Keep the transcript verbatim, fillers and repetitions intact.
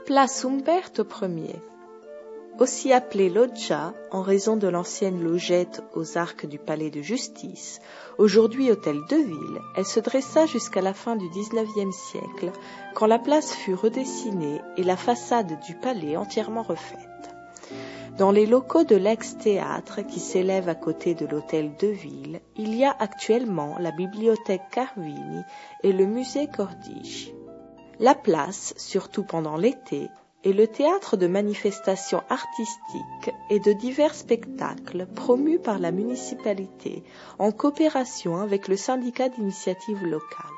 Place Umberto Ier. Aussi appelée Loggia en raison de l'ancienne logette aux arcs du palais de justice, aujourd'hui hôtel de ville, elle se dressa jusqu'à la fin du dix-neuvième siècle, quand la place fut redessinée et la façade du palais entièrement refaite. Dans les locaux de l'ex-théâtre qui s'élèvent à côté de l'hôtel de ville, il y a actuellement la bibliothèque Carvini et le musée Cordici. La place, surtout pendant l'été, est le théâtre de manifestations artistiques et de divers spectacles promus par la municipalité en coopération avec le syndicat d'initiative locale.